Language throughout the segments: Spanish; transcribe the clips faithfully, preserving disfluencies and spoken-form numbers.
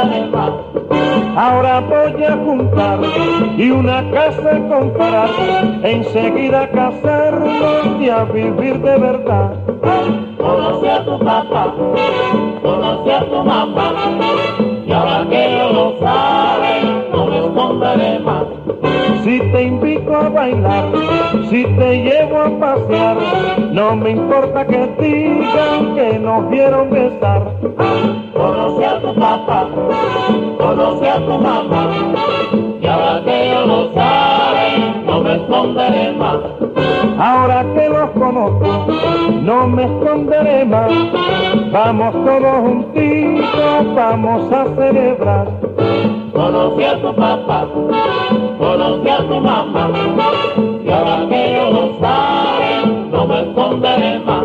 esconderé más. Ahora voy a juntar y una casa comprar, enseguida casarnos y a vivir de verdad. Conocí a tu papá, conocí a tu mamá, y ahora que ellos lo saben, no me esconderé más. Si te invito a bailar, si te llevo a pasear, no me importa que digan que nos vieron besar. Conocí a tu papá, conocí a tu mamá, y ahora que ellos lo saben, no me esconderé más. Ahora que los conozco, no me esconderé más. Vamos todos juntitos, vamos a celebrar. Conocí a tu papá, conocí a tu mamá, y ahora que ellos lo saben, no me esconderé más.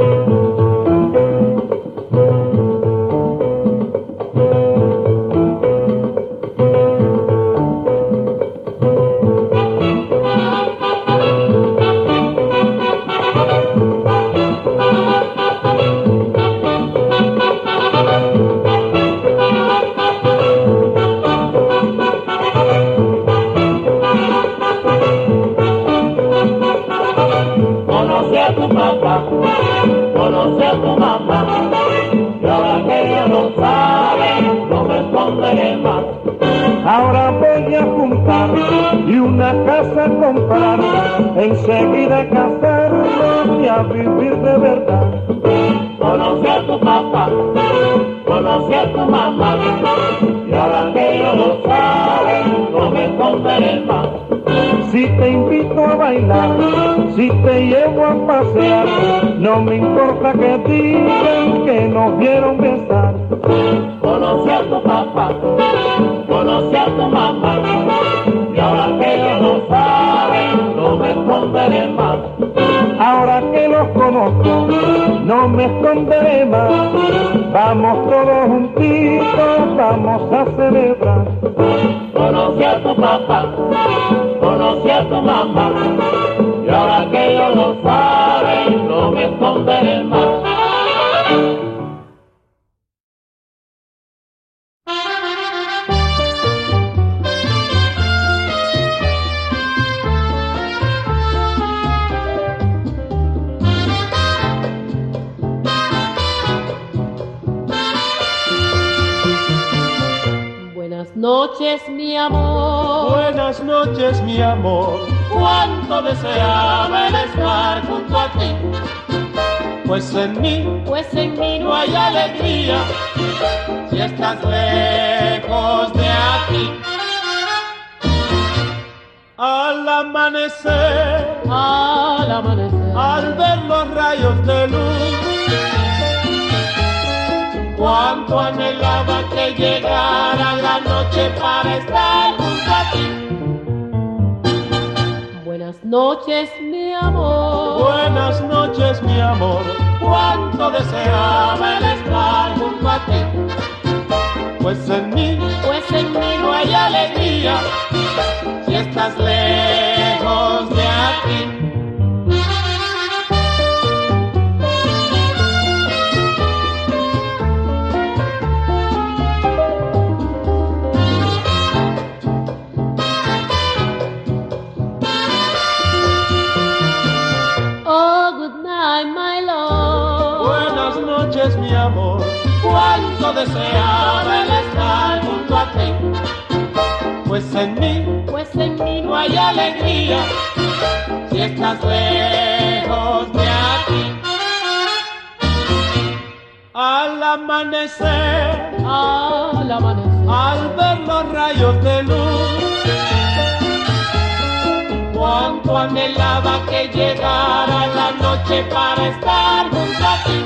Conocí a tu papá, conocí a tu mamá, y ahora que ellos lo saben, no me esconderé más. Ahora voy a juntar y una casa comprar, enseguida casarnos y a vivir de verdad. Conocí a tu papá, conocí a tu mamá, y ahora que ellos lo saben, no me esconderé más. Si te invito a bailar, si te llevo a pasear, no me importa que digan que nos vieron besar. Conocí a tu papá, conocí a tu mamá, y ahora que ellos lo saben, no me esconderé más. Ahora que los conozco, no me esconderé más. Vamos todos juntitos, vamos a celebrar. Conocí a tu papá, conocí a tu mamá, y ahora que ellos lo saben, no me esconderé más. Buenas noches, mi amor. Buenas noches, mi amor. Cuánto deseaba el estar junto a ti, Pues en mí Pues en mí no hay alegría si estás lejos de aquí. al amanecer, al amanecer, al ver los rayos de luz, Cuánto anhelaba que llegara la noche para estar junto a ti. buenas noches, mi amor. buenas noches, mi amor. Cuánto deseaba el estar junto a ti, Pues en mí Pues en mí no hay alegría si estás lejos de aquí. Oh, good night, my love. buenas noches, mi amor. Cuánto deseaba el estar junto a ti, Pues en mí Pues en mí no hay alegría si estás lejos de aquí. al amanecer, al amanecer, al ver los rayos de luz, Cuánto anhelaba que llegara la noche para estar junto a ti.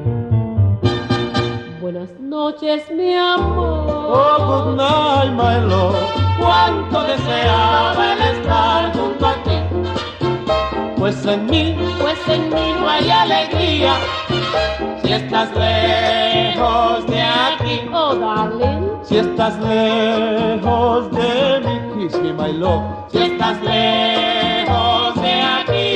buenas noches, mi amor. oh good night, my love. Cuánto deseaba el estar junto a ti, Pues en mí Pues en mí no hay alegría si estás lejos de aquí. oh, darling, si estás lejos de mí, kiss me, my love. Si estás lejos de aquí.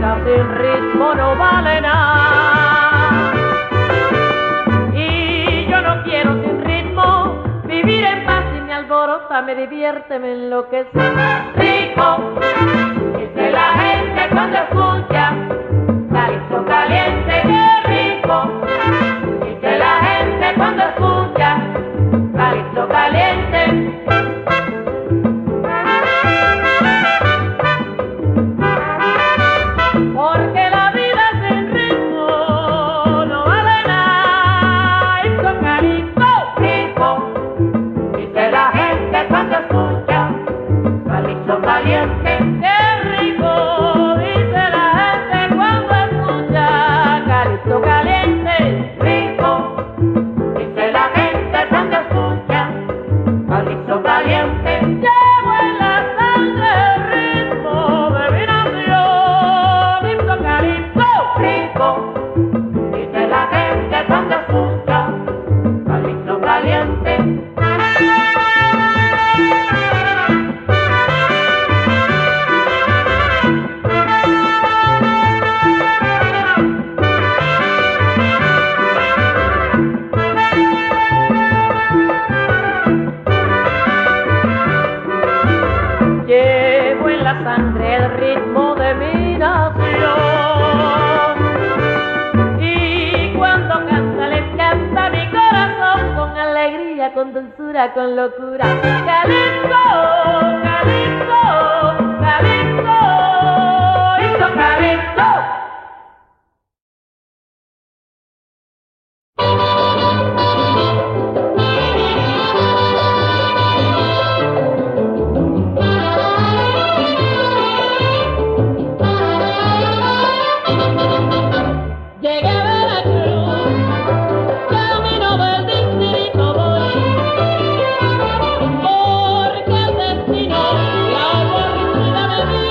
vida sin ritmo no vale nada. Y yo no quiero sin ritmo vivir en paz y me alborota, me divierte, me enloquece. Rico, dice la gente cuando escucha calipso caliente, qué rico. Dice la gente cuando escucha calipso caliente. Porque la vida sin ritmo no vale nada. Y con calipso rico. Dice la gente cuando escucha calipso caliente, qué rico. Dice la gente cuando escucha calipso caliente, rico. Dice la gente cuando escucha calipso caliente. Llevo en la sangre el ritmo de mi nación. Calipso, calipso, rico. Dice la gente cuando escucha calipso caliente. Llevo en la sangre el ritmo de mi nación. Y cuando canta les canta mi corazón con alegría, con dulzura, con locura. Calipso, calipso, calipso, hizo calipso. Llegué a Veracruz, camino del distrito voy, porque el destino la aborrecida me dio.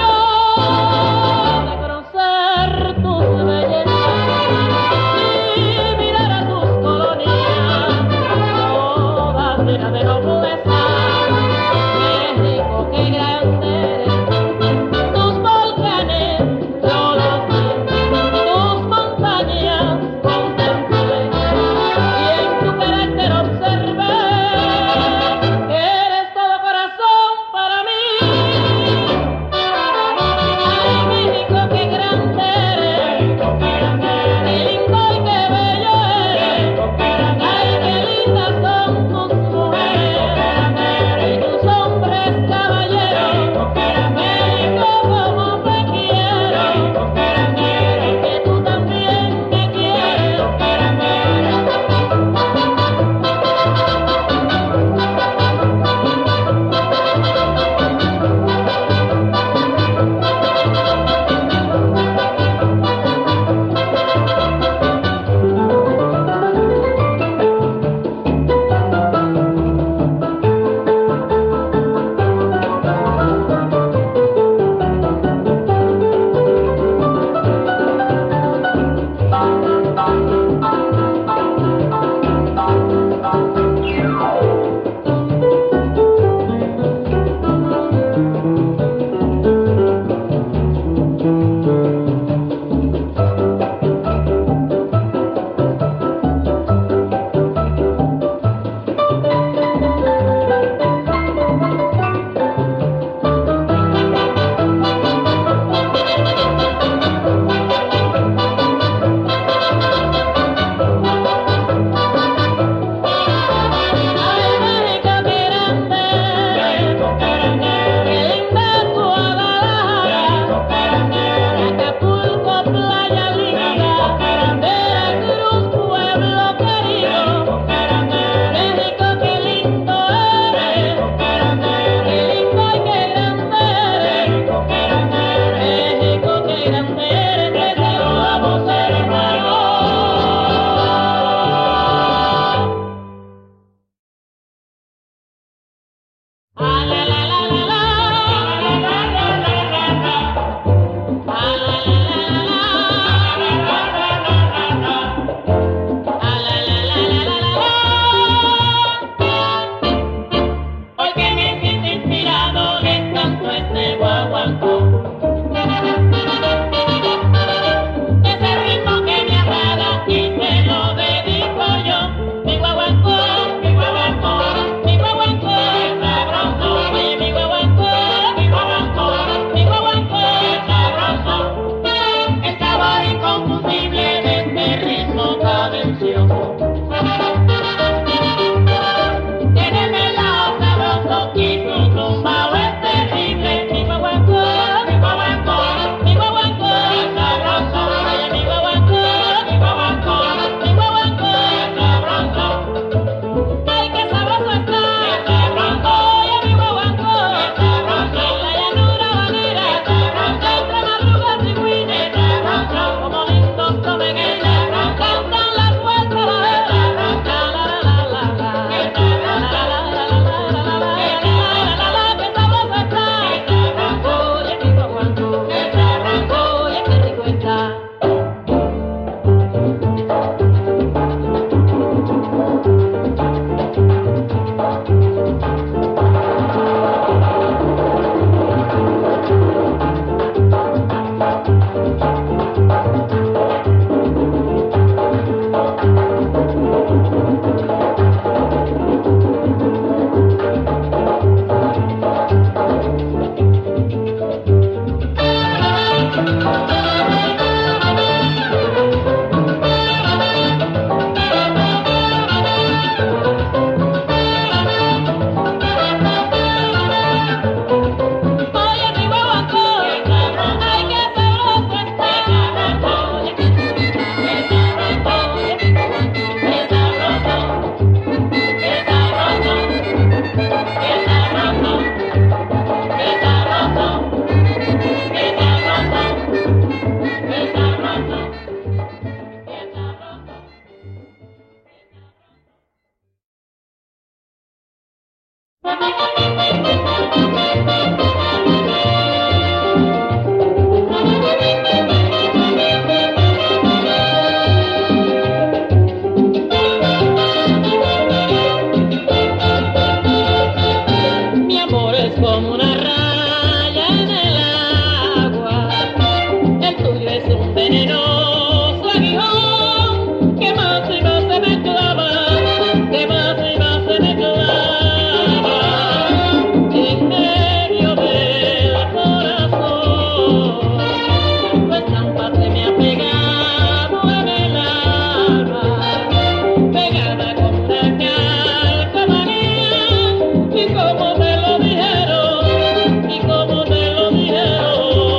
venenoso aguijón que más y más se me clava, que más y más se me clava en medio del corazón. Pues tanta se me ha pegado en el alma, pegada como una calcomanía, y como me lo dijeron, y como me lo dijeron,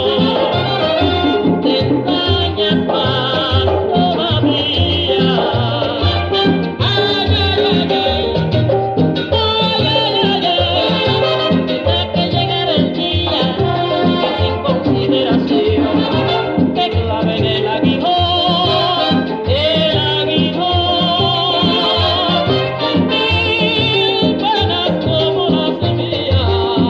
te ensañas más todavía. Ay, ay, ay, ay, ay, ay, ay, ay, tendrá que llegar el día que sin consideración te claven el aguijón, el aguijón, mil penas como las mías.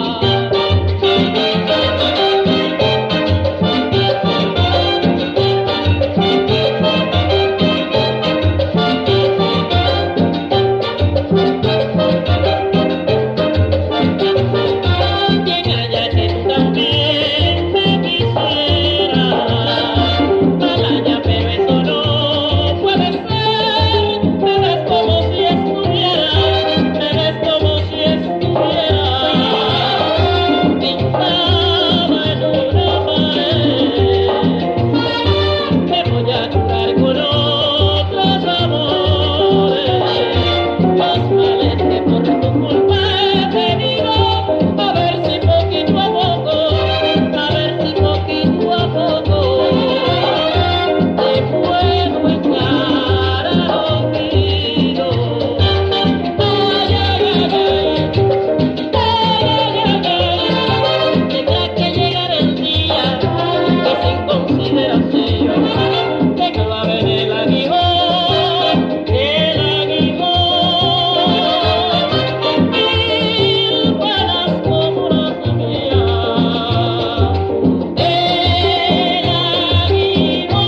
Quien haya que tú también me quisieras, Malaya, pero eso no puede ser. Me ves como si estuviera, me ves como si estuviera pintada en una pared. Me voy a curar con otros amores los males que por tu culpa he tenido. A ver si poquito a poco, a ver si poquito a poco te puedo echar al olvido. Ay, ay, ay, ay, ay, ay, ay, ay, tendrá que llegar el día que sin consideración te claven el aguijón, el aguijón, mil balas como las mías, el aguijón.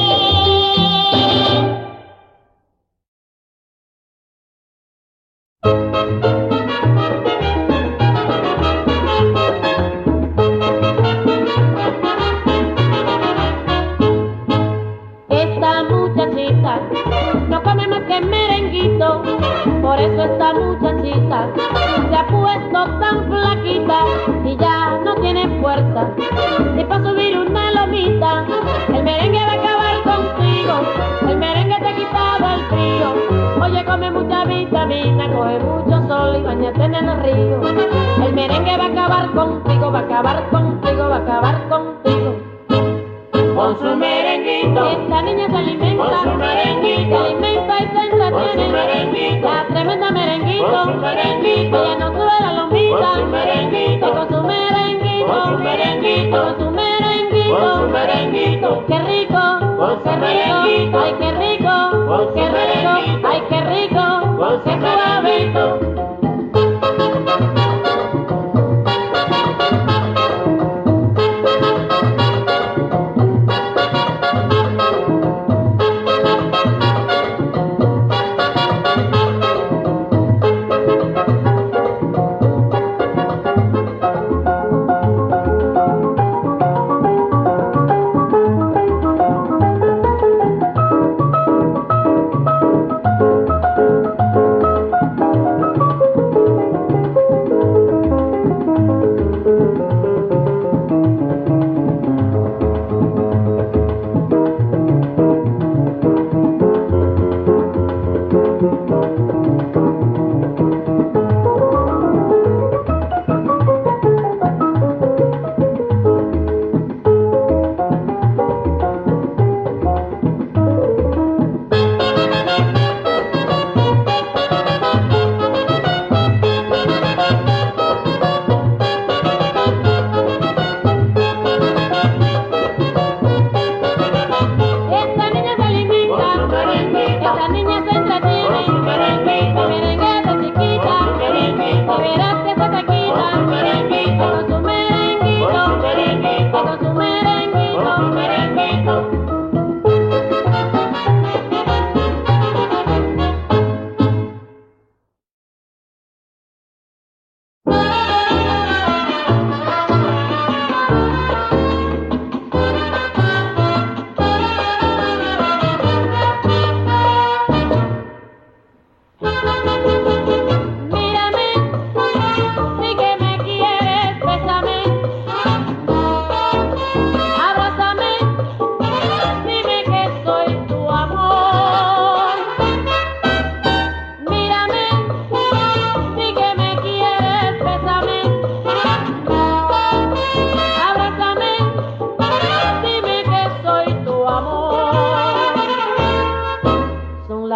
Esta muchachita no come más que merenguito, por eso esta muchachita se ha puesto tan flaquita y ya no tiene fuerza ni para subir una lomita. El merengue va a acabar contigo, el merengue te ha quitado el frío. Oye, come mucha vitamina, coge mucho sol y bañate en el río. El merengue va a acabar contigo, va a acabar contigo, va a acabar contigo. Con su merenguito, Esta niña se alimenta, con su se merenguito, alimenta y se con su entretiene. merenguito, La tremenda merenguito, con su merenguito, ella no sube la lomita. con su merenguito, Y con su merenguito, con su merenguito, con su merenguito, con su merenguito, qué rico, con su qué rico, merenguito, ay qué rico, con su qué rico, merenguito, ay qué rico, con su qué suave. merenguito.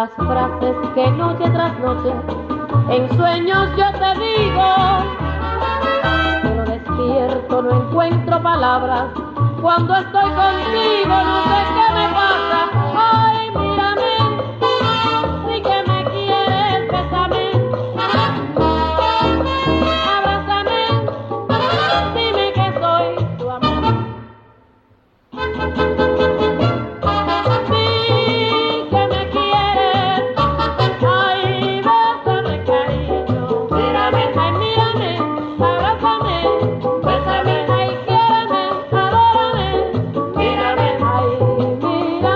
las frases que noche tras noche en sueños yo te digo. Pero despierto, no encuentro palabras. Cuando estoy contigo no sé qué me pasa. Ay, mírame, sí que me quieres, bésame, abrázame, dime que soy tu amor. Sí que me quieres, ay, bésame, cariño, mírame, ay, mírame, abrázame, bésame, ay, quiéreme, adórame, mírame, ay, mírame.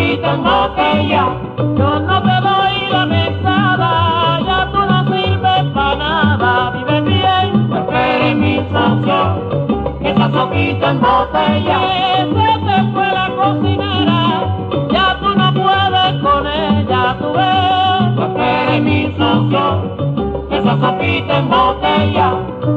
sopita en botella. Yo no te doy la mesada, ya tú no sirves para nada, vive bien. Espere mi socio, esa sopita en botella. Que se te fue la cocinera, ya tú no puedes con ella, tú ves. Espere mi socio, esa sopita en botella.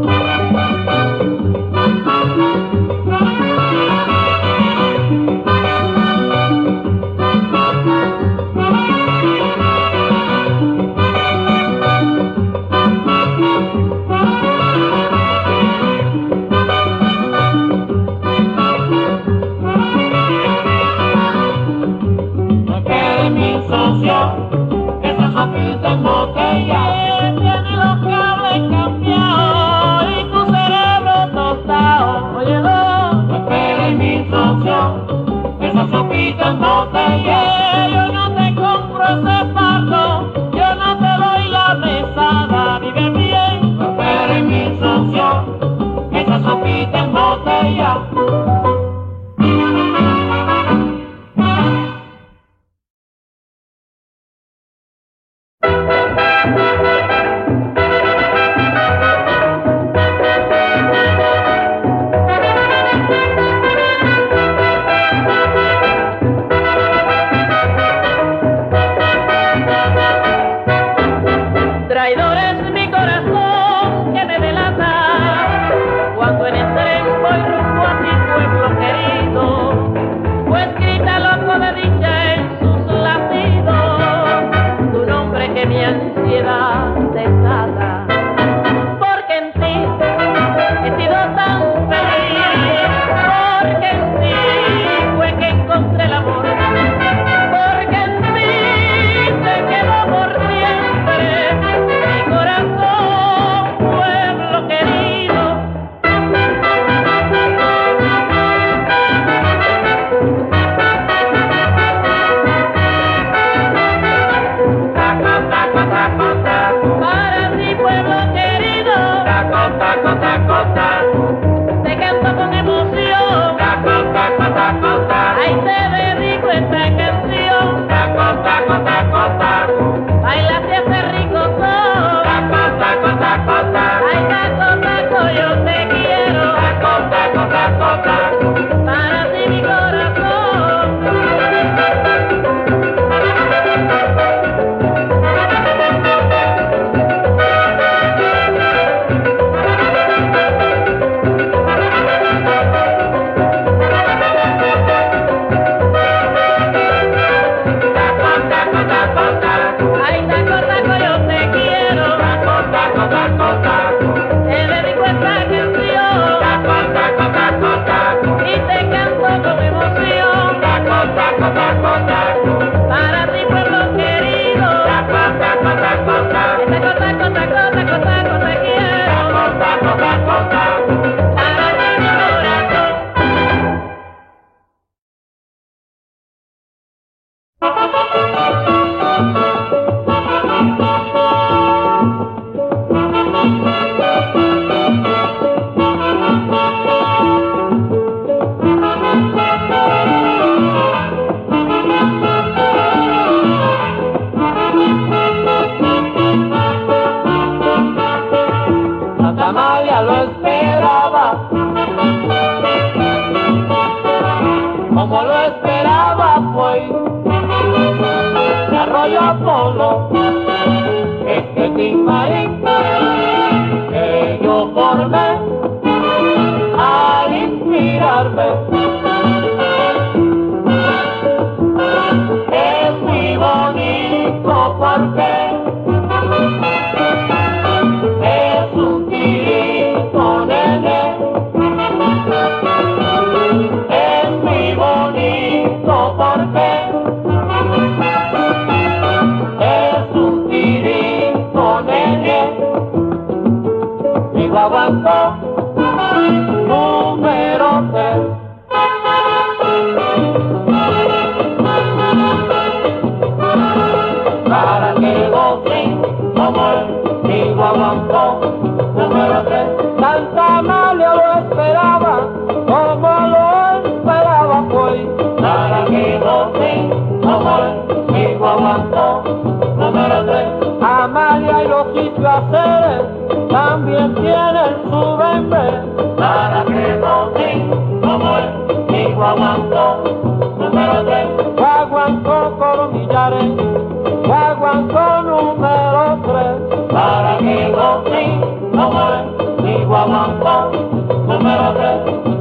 Esa sopita en botella. Tiene los cables cambiados y tu cerebro tostado. Óyelo. Espere mi socio, esa sopita en botella. Que yo no te compro ese parto, yo no te doy la mesada, vive bien. Espere mi socio, esa sopita en botella. Traidores mi corazón que me delata, cuando en el tren voy rumbo a mi pueblo querido, pues grita loco de dicha en sus latidos, tu nombre que mi ansiedad desata, porque en ti he sido tan feliz, porque en ti fue que encontré el amor, porque en ti se quedó por siempre mi corazón, pueblo querido. Taco, taco, taco, taco. Para ti, pueblo querido, Taco, taco, taco, taco. te canto con emoción. Taco, taco, taco, taco. Ay, te dedico esta canción. Taco, taco, taco, taco. Baila si hace rico son. Taco, taco, taco, taco. Ay, taco, taco, yo te quiero. Taco, taco, taco, taco. Para ti, mi corazón. Taco, taco, taco, taco. Ay, taco, taco, yo te quiero. Taco, taco, taco, taco. Te dedico esta canción. Taco, taco, taco, taco. Y te canto con emoción. Taco, taco, taco, taco. Para ti, pueblo querido. Taco, taco, taco, taco. Taco, taco, taco, taco, taco, te quiero. Taco, taco, taco, taco. Para ti, mi corazón. Santa Amalia lo esperaba, como lo esperaba pues, de Arroyo Apolo, este timarín que yo formé al inspirarme. Es muy bonito porque es un tirito nene, es muy bonito porque es un tirito nene, mi guaguancó número tres. Para que gocen como el mi guaguancó número tres. Santa Amalia lo esperaba, como lo esperaba pues, para que gocen placeres también tienen su bebé. Para que Botín, como es, mi guaguancó, número tres. Guaguancó Colomillares, Guaguancó número tres. Para que Botín, como es, mi guaguancó, número tres.